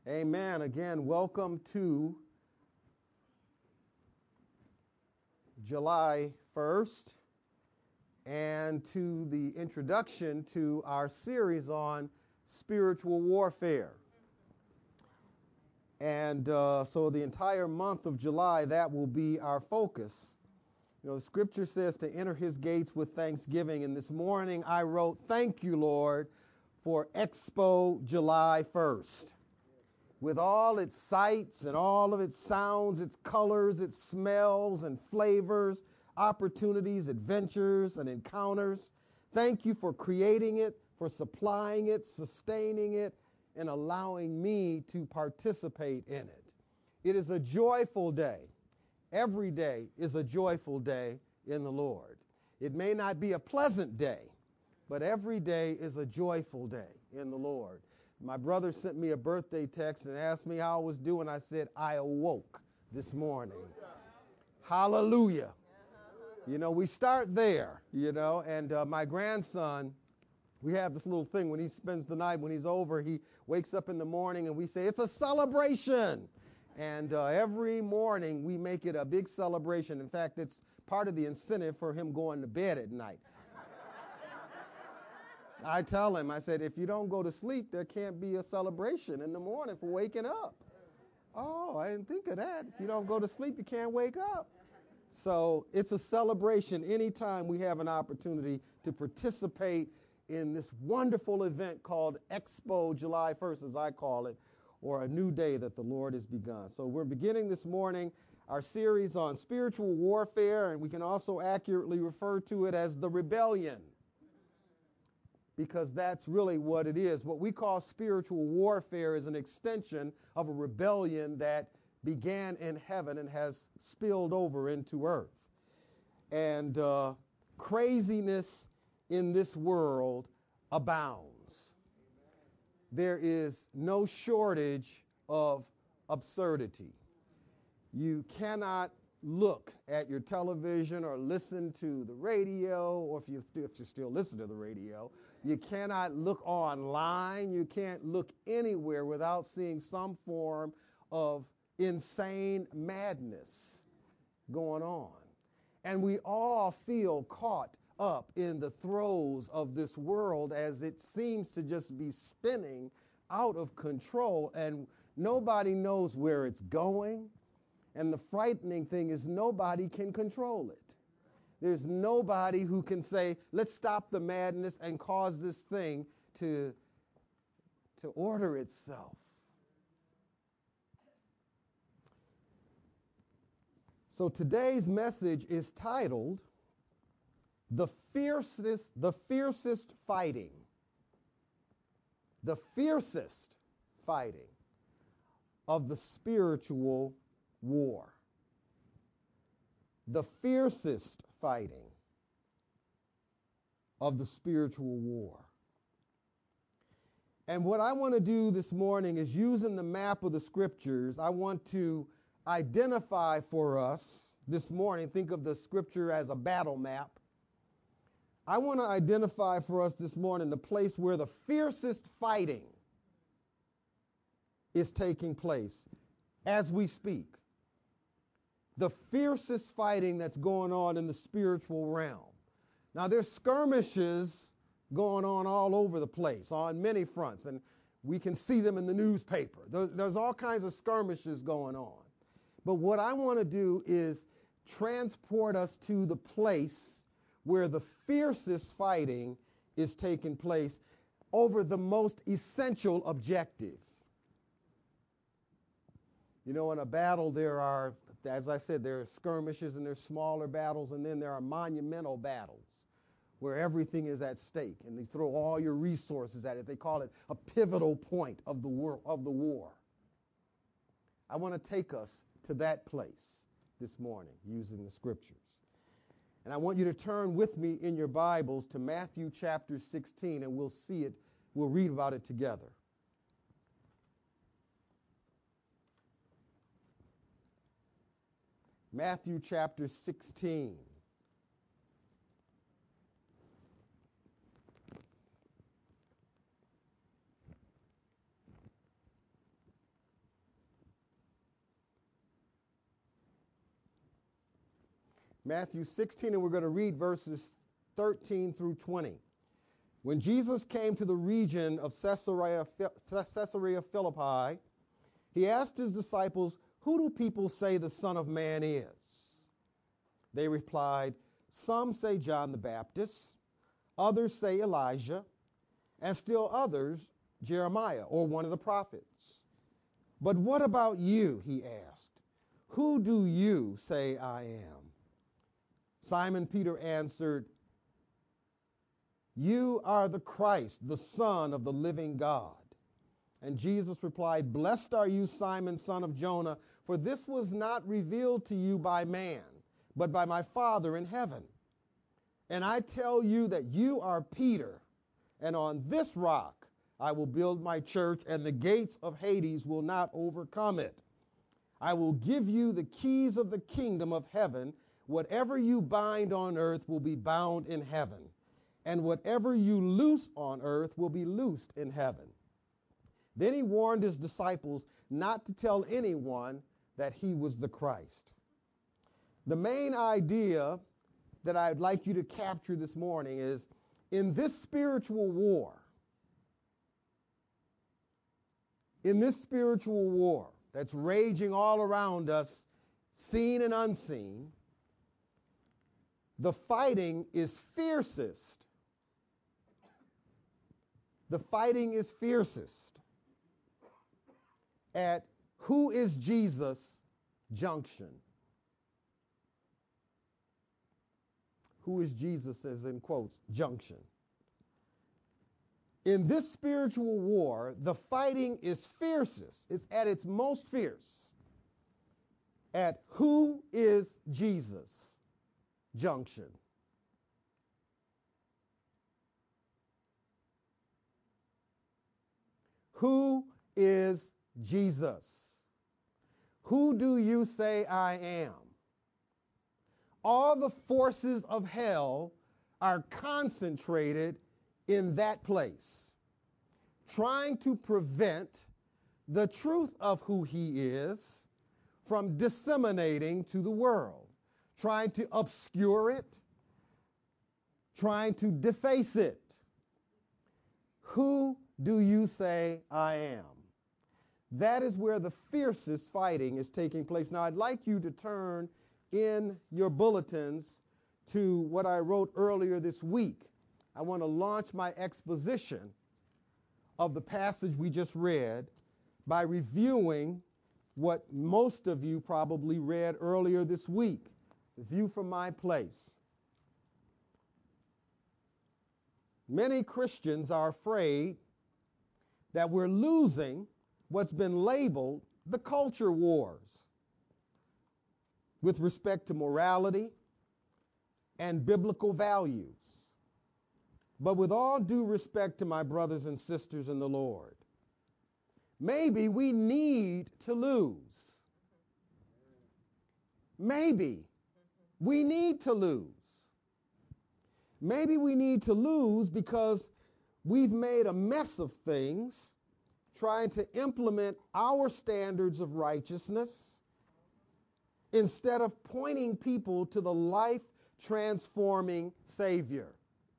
Amen. Again, welcome to July 1st and to the introduction to our series on spiritual warfare. And so the entire month of July, that will be our focus. You know, the scripture says to enter his gates with thanksgiving. And this morning I wrote, "Thank you, Lord, for Expo July 1st. With all its sights and all of its sounds, its colors, its smells and flavors, opportunities, adventures, and encounters. Thank you for creating it, for supplying it, sustaining it, and allowing me to participate in it. It is a joyful day. Every day is a joyful day in the Lord. It may not be a pleasant day, but every day is a joyful day in the Lord." My brother sent me a birthday text and asked me how I was doing. I said, I awoke this morning. Hallelujah. You know, we start there, and my grandson, we have this little thing when he spends the night, when he's over, he wakes up in the morning and we say, it's a celebration. And every morning we make it a big celebration. In fact, it's part of the incentive for him going to bed at night. I tell him, I said, if you don't go to sleep, there can't be a celebration in the morning for waking up. Oh, I didn't think of that. If you don't go to sleep, you can't wake up. So it's a celebration anytime we have an opportunity to participate in this wonderful event called Expo July 1st, as I call it, or a new day that the Lord has begun. So we're beginning this morning our series on spiritual warfare, and we can also accurately refer to it as the rebellion, because that's really what it is. What we call spiritual warfare is an extension of a rebellion that began in heaven and has spilled over into earth. And craziness in this world abounds. There is no shortage of absurdity. You cannot look at your television or listen to the radio, or if you still listen to the radio, you cannot look online, you can't look anywhere without seeing some form of insane madness going on. And we all feel caught up in the throes of this world as it seems to just be spinning out of control, and nobody knows where it's going. And the frightening thing is nobody can control it. There's nobody who can say, let's stop the madness and cause this thing to order itself. So today's message is titled, The Fiercest Fighting. The fiercest fighting of the spiritual war. The fiercest fighting of the spiritual war. And what I want to do this morning is, using the map of the scriptures, I want to identify for us this morning, think of the scripture as a battle map. I want to identify for us this morning the place where the fiercest fighting is taking place as we speak. The fiercest fighting that's going on in the spiritual realm. Now, there's skirmishes going on all over the place on many fronts, and we can see them in the newspaper. There's all kinds of skirmishes going on. But what I want to do is transport us to the place where the fiercest fighting is taking place over the most essential objective. You know, in a battle there are, as I said, there are skirmishes and there's smaller battles, and then there are monumental battles where everything is at stake and they throw all your resources at it. They call it a pivotal point of the war. I want to take us to that place this morning using the scriptures. And I want you to turn with me in your Bibles to Matthew chapter 16, and we'll read about it together. Matthew chapter 16. Matthew 16, and we're going to read verses 13 through 20. When Jesus came to the region of Caesarea Philippi, he asked his disciples, "Who do people say the Son of Man is?" They replied, "Some say John the Baptist, others say Elijah, and still others Jeremiah or one of the prophets. But what about you?" he asked. "Who do you say I am?" Simon Peter answered, "You are the Christ, the Son of the living God." And Jesus replied, "Blessed are you, Simon, son of Jonah, for this was not revealed to you by man, but by my Father in heaven. And I tell you that you are Peter, and on this rock I will build my church, and the gates of Hades will not overcome it. I will give you the keys of the kingdom of heaven. Whatever you bind on earth will be bound in heaven, and whatever you loose on earth will be loosed in heaven." Then he warned his disciples not to tell anyone that he was the Christ. The main idea that I'd like you to capture this morning is, in this spiritual war that's raging all around us, seen and unseen, the fighting is fiercest. The fighting is fiercest at "Who is Jesus?" junction. Who is Jesus, as in quotes, junction. In this spiritual war, the fighting is fiercest. It's at its most fierce at "Who is Jesus?" junction. Who is Jesus? Who do you say I am? All the forces of hell are concentrated in that place, trying to prevent the truth of who he is from disseminating to the world, trying to obscure it, trying to deface it. Who do you say I am? That is where the fiercest fighting is taking place. Now, I'd like you to turn in your bulletins to what I wrote earlier this week. I want to launch my exposition of the passage we just read by reviewing what most of you probably read earlier this week, The View from My Place. Many Christians are afraid that we're losing what's been labeled the culture wars with respect to morality and biblical values. But with all due respect to my brothers and sisters in the Lord, maybe we need to lose. Maybe we need to lose. Maybe we need to lose because we've made a mess of things trying to implement our standards of righteousness instead of pointing people to the life-transforming Savior.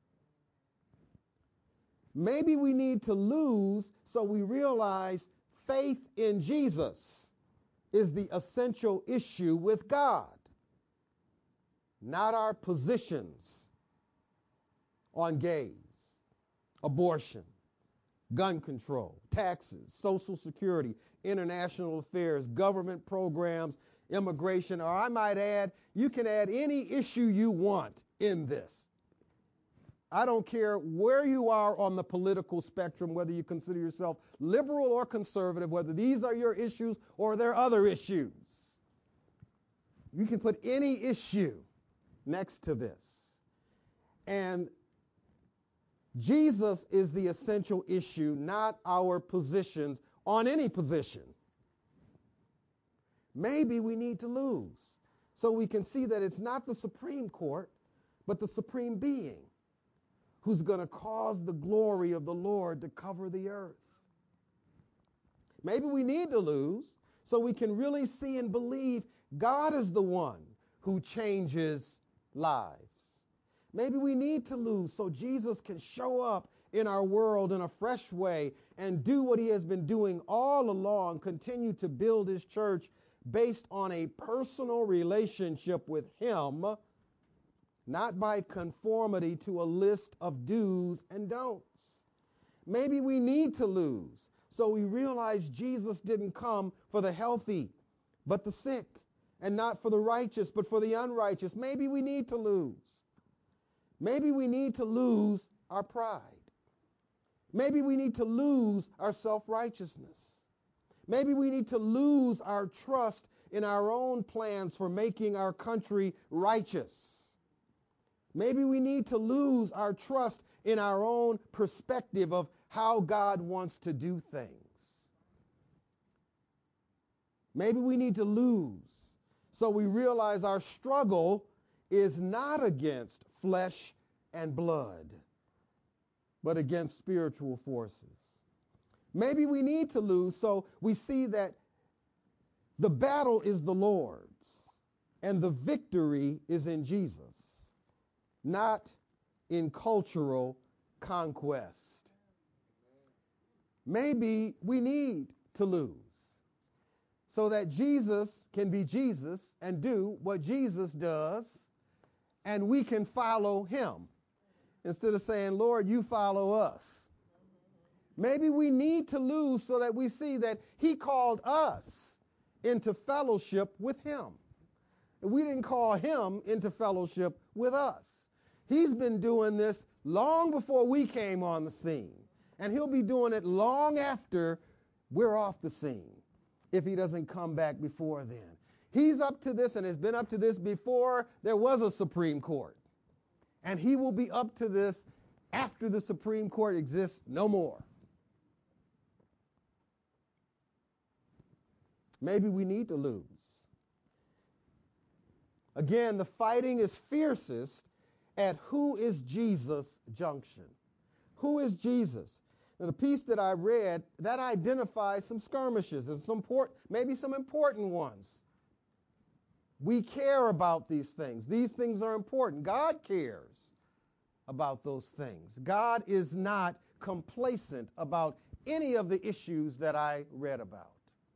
Maybe we need to lose so we realize faith in Jesus is the essential issue with God, not our positions on gays, abortion, gun control, taxes, Social Security, international affairs, government programs, immigration, or I might add, you can add any issue you want in this. I don't care where you are on the political spectrum, whether you consider yourself liberal or conservative, whether these are your issues or there are other issues. You can put any issue next to this. And Jesus is the essential issue, not our positions on any position. Maybe we need to lose so we can see that it's not the Supreme Court, but the Supreme Being who's going to cause the glory of the Lord to cover the earth. Maybe we need to lose so we can really see and believe God is the one who changes lives. Maybe we need to lose so Jesus can show up in our world in a fresh way and do what he has been doing all along, continue to build his church based on a personal relationship with him, not by conformity to a list of do's and don'ts. Maybe we need to lose so we realize Jesus didn't come for the healthy, but the sick, and not for the righteous, but for the unrighteous. Maybe we need to lose. Maybe we need to lose our pride. Maybe we need to lose our self-righteousness. Maybe we need to lose our trust in our own plans for making our country righteous. Maybe we need to lose our trust in our own perspective of how God wants to do things. Maybe we need to lose so we realize our struggle is not against flesh and blood, but against spiritual forces. Maybe we need to lose so we see that the battle is the Lord's and the victory is in Jesus, not in cultural conquest. Maybe we need to lose so that Jesus can be Jesus and do what Jesus does, and we can follow him instead of saying, Lord, you follow us. Maybe we need to lose so that we see that he called us into fellowship with him. We didn't call him into fellowship with us. He's been doing this long before we came on the scene, and he'll be doing it long after we're off the scene if he doesn't come back before then. He's up to this and has been up to this before there was a Supreme Court. And he will be up to this after the Supreme Court exists no more. Maybe we need to lose. Again, the fighting is fiercest at who is Jesus junction. Who is Jesus? Now, the piece that I read, that identifies some skirmishes and maybe some important ones. We care about these things. These things are important. God cares about those things. God is not complacent about any of the issues that I read about.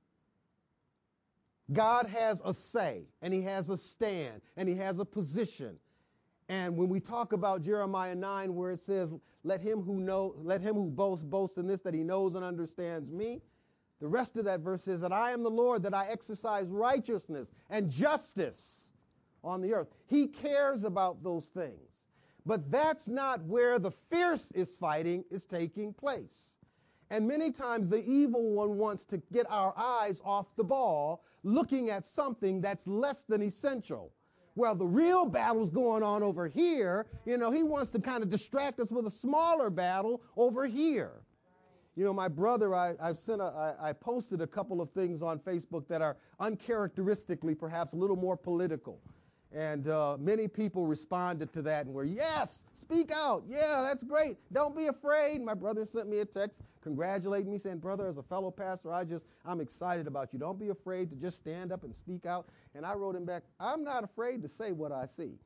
God has a say, and he has a stand, and he has a position. And when we talk about Jeremiah 9, where it says, let him who boast in this, that he knows and understands me. The rest of that verse says that I am the Lord, that I exercise righteousness and justice on the earth. He cares about those things. But that's not where the fierce fighting is taking place. And many times the evil one wants to get our eyes off the ball, looking at something that's less than essential. Well, the real battle's going on over here. He wants to kind of distract us with a smaller battle over here. My brother, I posted a couple of things on Facebook that are uncharacteristically perhaps a little more political. And many people responded to that and were, yes, speak out. Yeah, that's great. Don't be afraid. My brother sent me a text congratulating me, saying, brother, as a fellow pastor, I'm excited about you. Don't be afraid to just stand up and speak out. And I wrote him back, I'm not afraid to say what I see.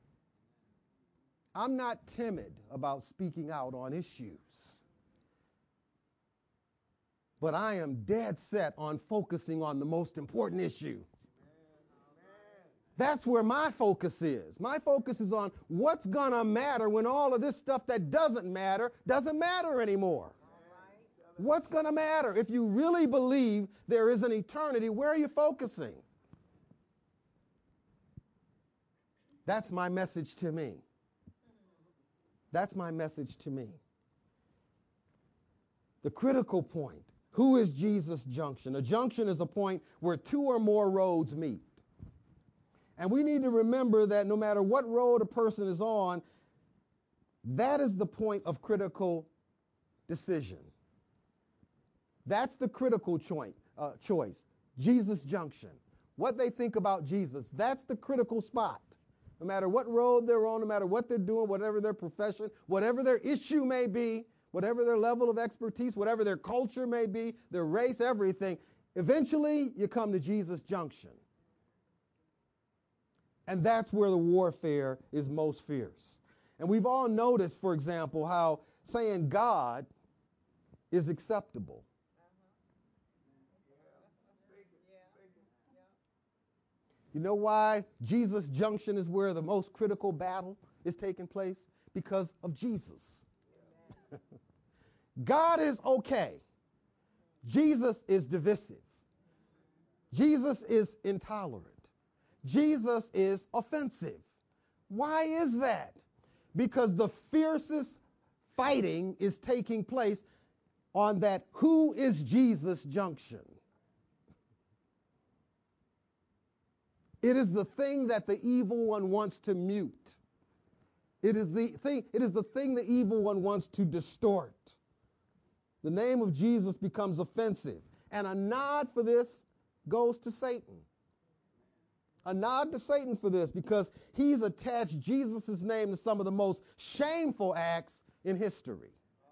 I'm not timid about speaking out on issues. But I am dead set on focusing on the most important issues. That's where my focus is. My focus is on what's going to matter when all of this stuff that doesn't matter anymore. What's going to matter? If you really believe there is an eternity, where are you focusing? That's my message to me. That's my message to me. The critical point. Who is Jesus' junction? A junction is a point where two or more roads meet. And we need to remember that no matter what road a person is on, that is the point of critical decision. That's the critical choice. Jesus' junction. What they think about Jesus, that's the critical spot. No matter what road they're on, no matter what they're doing, whatever their profession, whatever their issue may be, whatever their level of expertise, whatever their culture may be, their race, everything, eventually you come to Jesus' junction. And that's where the warfare is most fierce. And we've all noticed, for example, how saying God is acceptable. You know why Jesus Junction is where the most critical battle is taking place? Because of Jesus. God is okay. Jesus is divisive. Jesus is intolerant. Jesus is offensive. Why is that? Because the fiercest fighting is taking place on that who is Jesus junction. It is the thing that the evil one wants to mute. It is the thing the evil one wants to distort. The name of Jesus becomes offensive. And a nod for this goes to Satan. A nod to Satan for this because he's attached Jesus' name to some of the most shameful acts in history.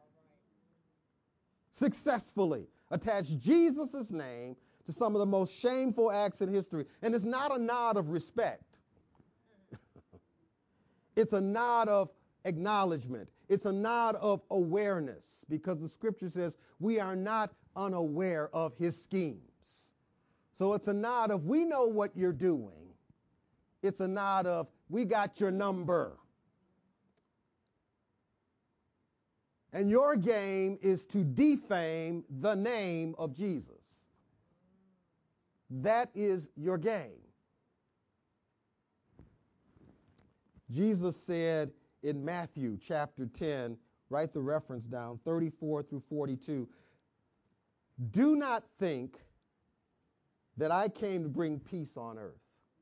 Successfully attached Jesus' name to some of the most shameful acts in history. And it's not a nod of respect. It's a nod of acknowledgement. It's a nod of awareness because the scripture says we are not unaware of his schemes. So it's a nod of we know what you're doing. It's a nod of we got your number. And your game is to defame the name of Jesus. That is your game. Jesus said in Matthew chapter 10, write the reference down, 34 through 42, do not think that I came to bring peace on earth.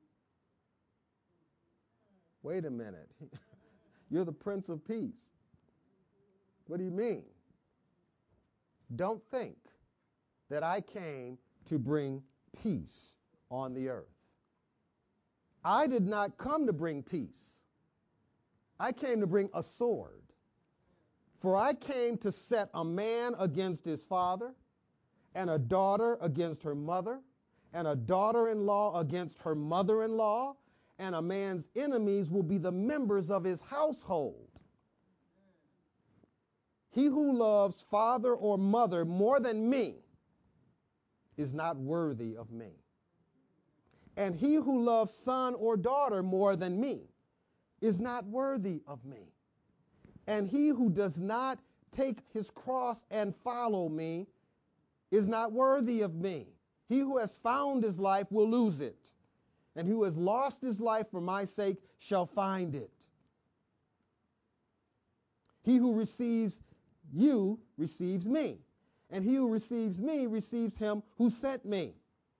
Wait a minute. You're the Prince of Peace. What do you mean? Don't think that I came to bring peace on the earth. I did not come to bring peace. I came to bring a sword. For I came to set a man against his father, and a daughter against her mother, and a daughter-in-law against her mother-in-law, and a man's enemies will be the members of his household. He who loves father or mother more than me is not worthy of me. And he who loves son or daughter more than me is not worthy of me. And he who does not take his cross and follow me is not worthy of me. He who has found his life will lose it, and who has lost his life for my sake shall find it. He who receives you receives me, and he who receives me receives him who sent me.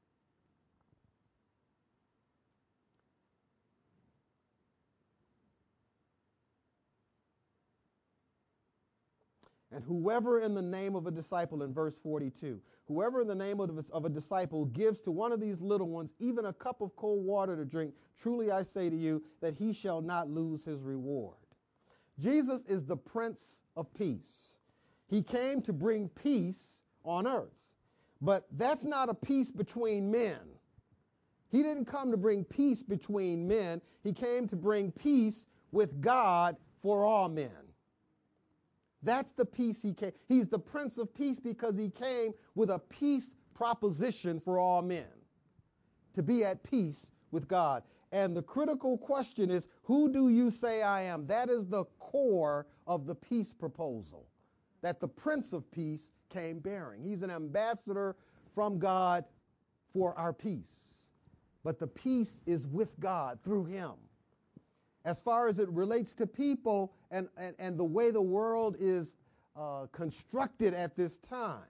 And whoever in the name of a disciple, in verse 42, whoever in the name of a disciple gives to one of these little ones even a cup of cold water to drink, truly I say to you that he shall not lose his reward. Jesus is the Prince of Peace. He came to bring peace on earth. But that's not a peace between men. He didn't come to bring peace between men. He came to bring peace with God for all men. That's the peace he came. He's the Prince of Peace because he came with a peace proposition for all men, to be at peace with God. And the critical question is, who do you say I am? That is the core of the peace proposal that the Prince of Peace came bearing. He's an ambassador from God for our peace. But the peace is with God through him. As far as it relates to people and the way the world is constructed at this time,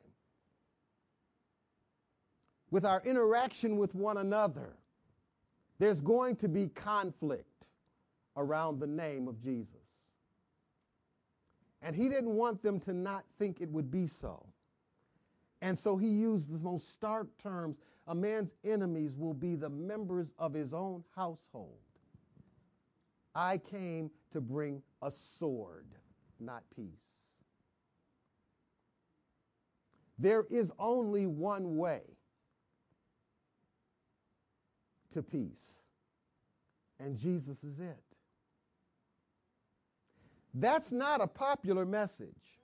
with our interaction with one another, there's going to be conflict around the name of Jesus. And he didn't want them to not think it would be so. And so he used the most stark terms. A man's enemies will be the members of his own household. I came to bring a sword, not peace. There is only one way to peace, and Jesus is it. That's not a popular message.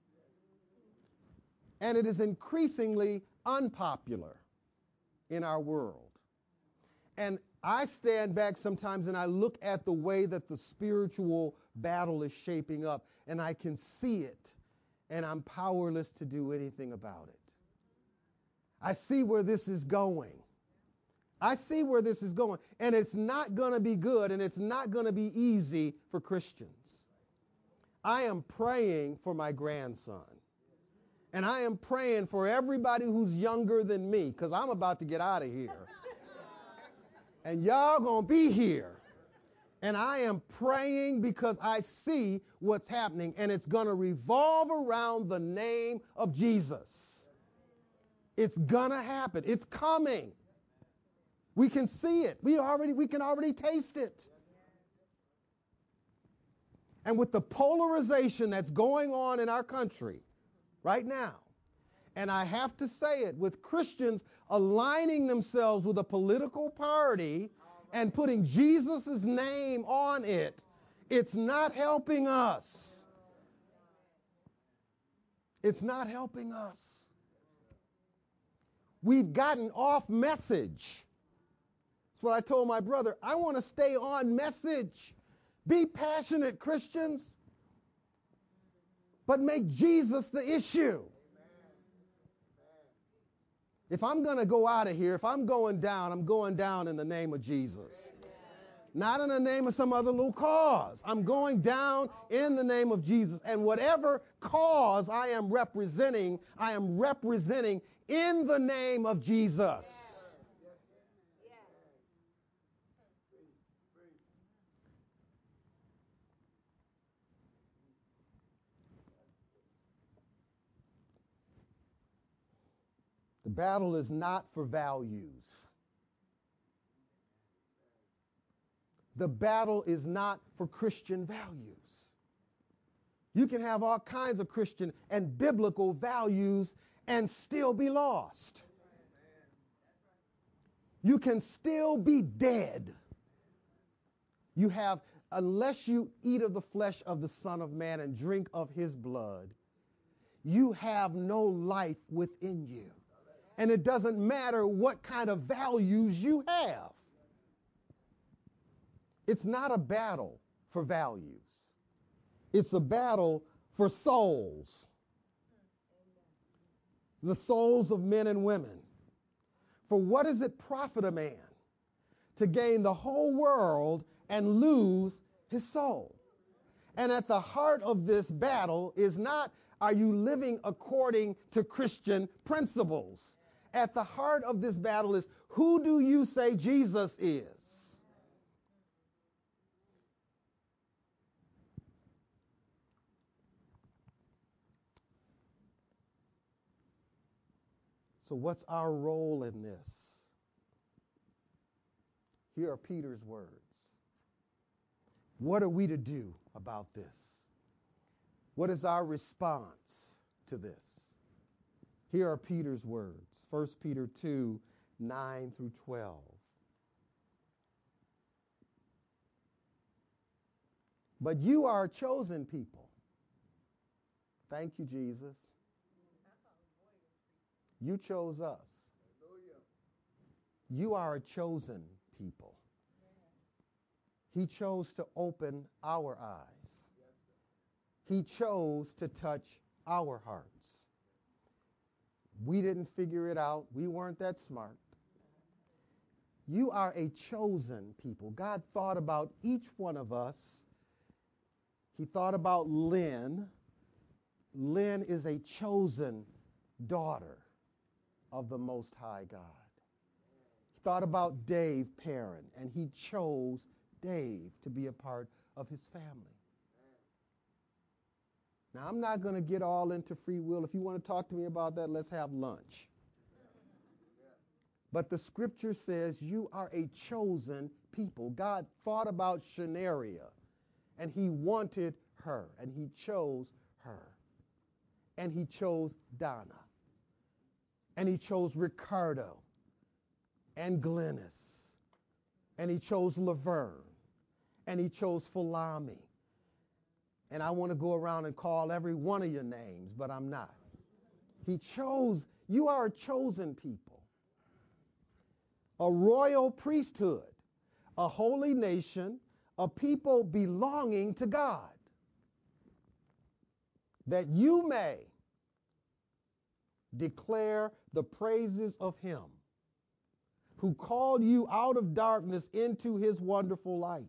And it is increasingly unpopular in our world. And I stand back sometimes and I look at the way that the spiritual battle is shaping up, and I can see it, and I'm powerless to do anything about it. I see where this is going. I see where this is going, and it's not going to be good, and it's not going to be easy for Christians. I am praying for my grandson, and I am praying for everybody who's younger than me, because I'm about to get out of here. And y'all gonna be here. And I am praying because I see what's happening, and it's gonna revolve around the name of Jesus. It's gonna happen. It's coming. We can see it. We can already taste it. And with the polarization that's going on in our country right now, and I have to say it, with Christians aligning themselves with a political party and putting Jesus' name on it, it's not helping us. It's not helping us. We've gotten off message. That's what I told my brother. I want to stay on message. Be passionate, Christians, but make Jesus the issue. If I'm going to go out of here, if I'm going down, I'm going down in the name of Jesus. Not in the name of some other little cause. I'm going down in the name of Jesus. And whatever cause I am representing in the name of Jesus. The battle is not for values. The battle is not for Christian values. You can have all kinds of Christian and biblical values and still be lost. You can still be dead. You have, unless you eat of the flesh of the Son of Man and drink of his blood, you have no life within you. And it doesn't matter what kind of values you have. It's not a battle for values. It's a battle for souls. The souls of men and women. For what does it profit a man to gain the whole world and lose his soul? And at the heart of this battle is not, are you living according to Christian principles? At the heart of this battle is, who do you say Jesus is? So what's our role in this? Here are Peter's words. What are we to do about this? What is our response to this? Here are Peter's words. 1 Peter 2, 9 through 12. But you are a chosen people. Thank you, Jesus. You chose us. You are a chosen people. He chose to open our eyes. He chose to touch our hearts. We didn't figure it out. We weren't that smart. You are a chosen people. God thought about each one of us. He thought about Lynn. Lynn is a chosen daughter of the Most High God. He thought about Dave Perrin, and he chose Dave to be a part of his family. Now, I'm not going to get all into free will. If you want to talk to me about that, let's have lunch. But the scripture says you are a chosen people. God thought about Shanaria, and he wanted her, and he chose her. And he chose Donna. And he chose Ricardo and Glennis and he chose Laverne, and he chose Fulami. And I want to go around and call every one of your names, but I'm not. He chose, you are a chosen people, a royal priesthood, a holy nation, a people belonging to God, that you may declare the praises of him who called you out of darkness into his wonderful light.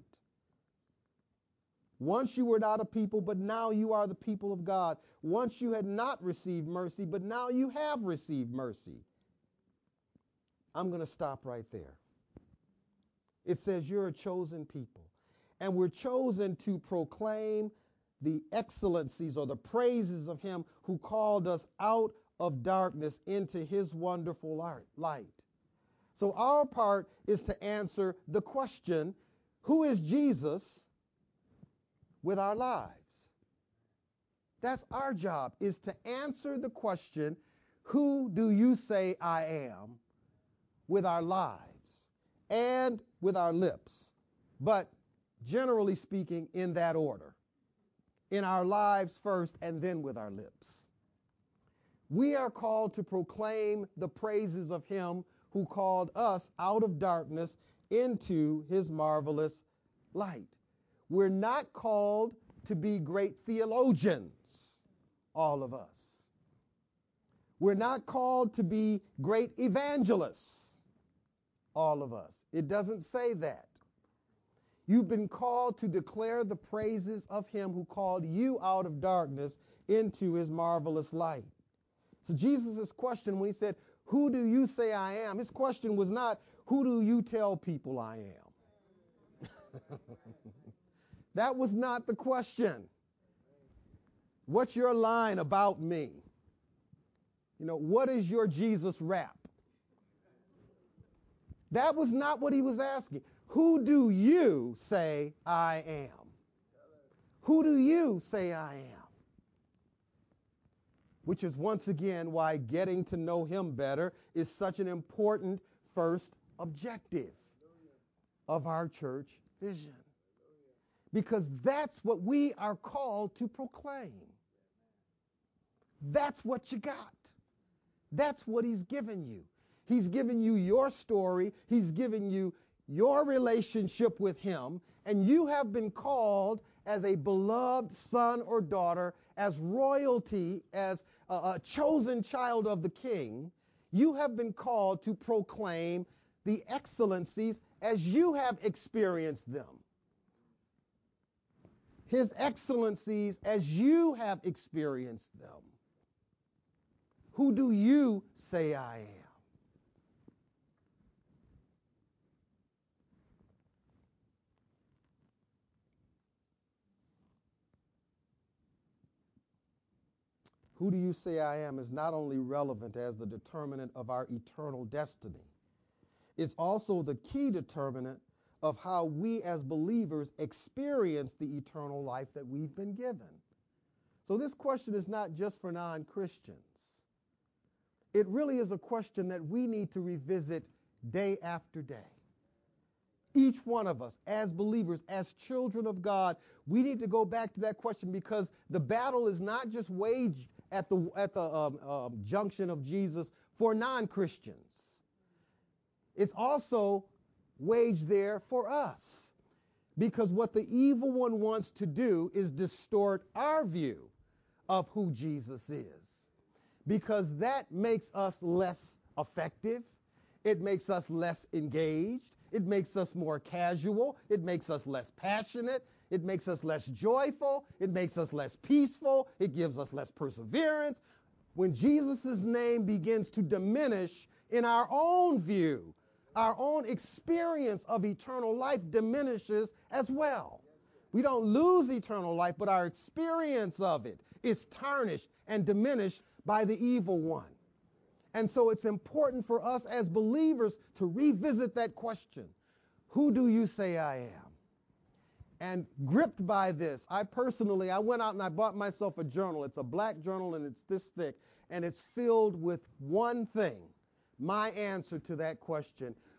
Once you were not a people, but now you are the people of God. Once you had not received mercy, but now you have received mercy. I'm going to stop right there. It says you're a chosen people, and we're chosen to proclaim the excellencies or the praises of him who called us out of darkness into his wonderful light. So our part is to answer the question, who is Jesus, with our lives. That's our job, is to answer the question, who do you say I am, with our lives and with our lips. But generally speaking, in that order. In our lives first and then with our lips. We are called to proclaim the praises of him who called us out of darkness into his marvelous light. We're not called to be great theologians, all of us. We're not called to be great evangelists, all of us. It doesn't say that. You've been called to declare the praises of him who called you out of darkness into his marvelous light. So Jesus' question when he said, who do you say I am? His question was not, who do you tell people I am? That was not the question. What's your line about me? What is your Jesus rap? That was not what he was asking. Who do you say I am? Who do you say I am? Which is once again why getting to know him better is such an important first objective of our church vision. Because that's what we are called to proclaim. That's what you got. That's what he's given you. He's given you your story. He's given you your relationship with him. And you have been called as a beloved son or daughter, as royalty, as a chosen child of the king. You have been called to proclaim the excellencies as you have experienced them. His excellencies as you have experienced them. Who do you say I am? Who do you say I am is not only relevant as the determinant of our eternal destiny, it's also the key determinant of how we as believers experience the eternal life that we've been given. So this question is not just for non-Christians. It really is a question that we need to revisit day after day. Each one of us, as believers, as children of God, we need to go back to that question, because the battle is not just waged at the junction of Jesus for non-Christians. It's also waged there for us, because what the evil one wants to do is distort our view of who Jesus is, because that makes us less effective. It makes us less engaged. It makes us more casual. It makes us less passionate. It makes us less joyful. It makes us less peaceful. It gives us less perseverance. When Jesus' name begins to diminish in our own view, our own experience of eternal life diminishes as well. We don't lose eternal life, but our experience of it is tarnished and diminished by the evil one. And so it's important for us as believers to revisit that question. Who do you say I am? And gripped by this, I went out and I bought myself a journal. It's a black journal and it's this thick, and it's filled with one thing, my answer to that question.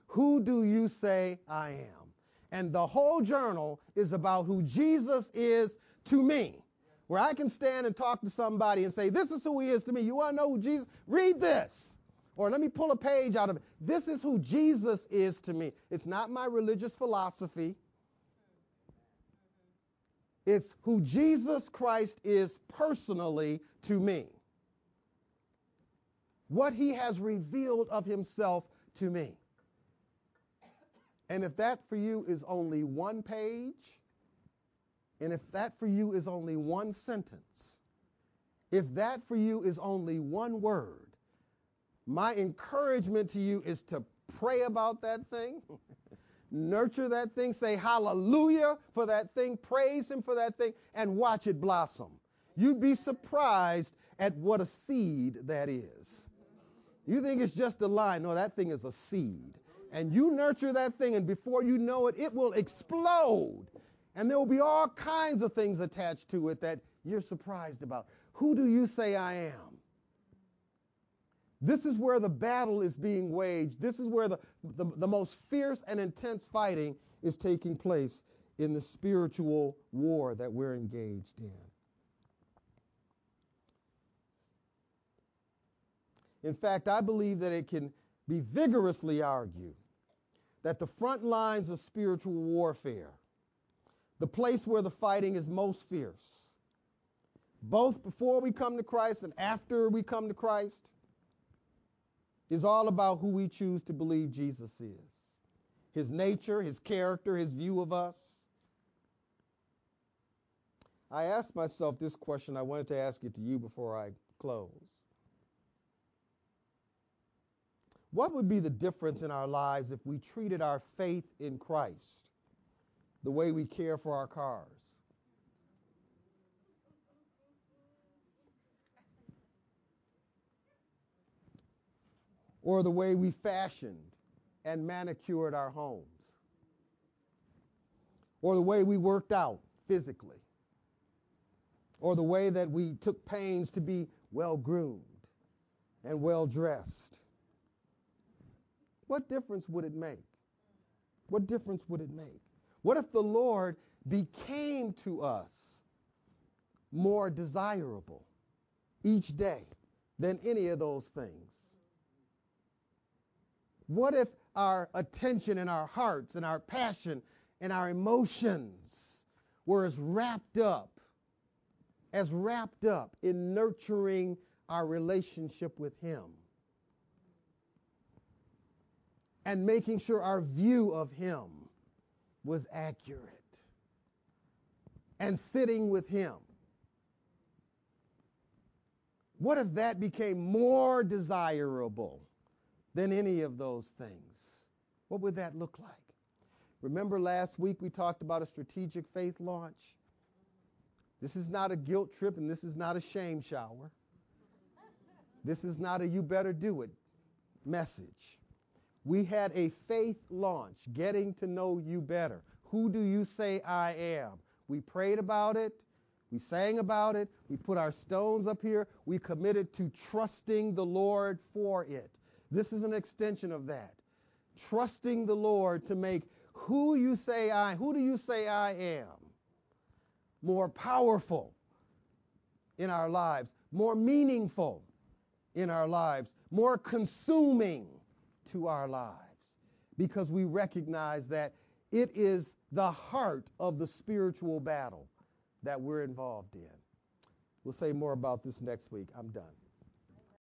Who do you say I am? And the whole journal is about who Jesus is to me. Where I can stand and talk to somebody and say, this is who he is to me. You want to know who Jesus? Read this. Or let me pull a page out of it. This is who Jesus is to me. It's not my religious philosophy. It's who Jesus Christ is personally to me. What he has revealed of himself to me. And if that for you is only one page, and if that for you is only one sentence, if that for you is only one word, my encouragement to you is to pray about that thing, nurture that thing, say hallelujah for that thing, praise him for that thing, and watch it blossom. You'd be surprised at what a seed that is. You think it's just a line. No, that thing is a seed. And you nurture that thing, and before you know it, it will explode. And there will be all kinds of things attached to it that you're surprised about. Who do you say I am? This is where the battle is being waged. This is where the most fierce and intense fighting is taking place in the spiritual war that we're engaged in. In fact, I believe that it can be vigorously argued that the front lines of spiritual warfare, the place where the fighting is most fierce, both before we come to Christ and after we come to Christ, is all about who we choose to believe Jesus is. His nature, his character, his view of us. I asked myself this question. I wanted to ask it to you before I close. What would be the difference in our lives if we treated our faith in Christ the way we care for our cars? Or the way we fashioned and manicured our homes? Or the way we worked out physically? Or the way that we took pains to be well-groomed and well-dressed? What difference would it make? What difference would it make? What if the Lord became to us more desirable each day than any of those things? What if our attention and our hearts and our passion and our emotions were as wrapped up in nurturing our relationship with him and making sure our view of him was accurate and sitting with him? What if that became more desirable than any of those things? What would that look like? Remember last week we talked about a strategic faith launch? This is not a guilt trip, and this is not a shame shower. This is not a you better do it message. We had a faith launch, getting to know you better. Who do you say I am? We prayed about it. We sang about it. We put our stones up here. We committed to trusting the Lord for it. This is an extension of that. Trusting the Lord to make who do you say I am more powerful in our lives, more meaningful in our lives, more consuming to our lives, because we recognize that it is the heart of the spiritual battle that we're involved in. We'll say more about this next week. I'm done.